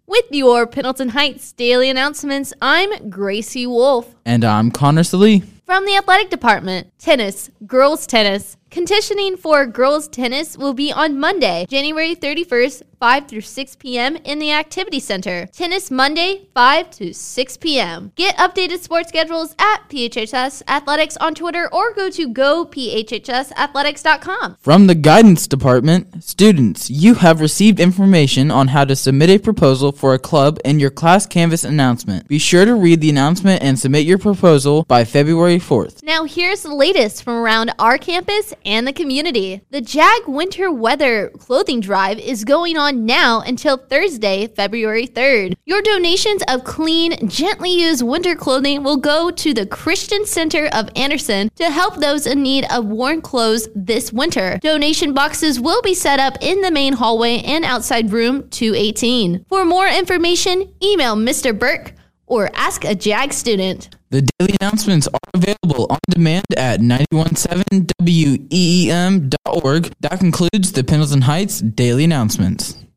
With your Pendleton Heights daily announcements, I'm Gracie Wolf. And I'm Connor Salee. From the athletic department, tennis, girls tennis. Conditioning for girls tennis will be on Monday, January 31st, 5 through 6 p.m. in the Activity Center. Tennis Monday, 5 to 6 p.m. Get updated sports schedules at PHHS Athletics on Twitter or go to gophhsathletics.com. From the guidance department, students, you have received information on how to submit a proposal for a club in your class canvas announcement. Be sure to read the announcement and submit your proposal by February 4th. Now here's the latest from around our campus and the community. The JAG Winter Weather Clothing Drive is going on now until Thursday, February 3rd. Your donations of clean, gently used winter clothing will go to the Christian Center of Anderson to help those in need of warm clothes this winter. Donation boxes will be set up in the main hallway and outside room 218. For more information, email Mr. Burke or ask a JAG student. The daily announcements are available on demand at 917weem.org. That concludes the Pendleton Heights Daily Announcements.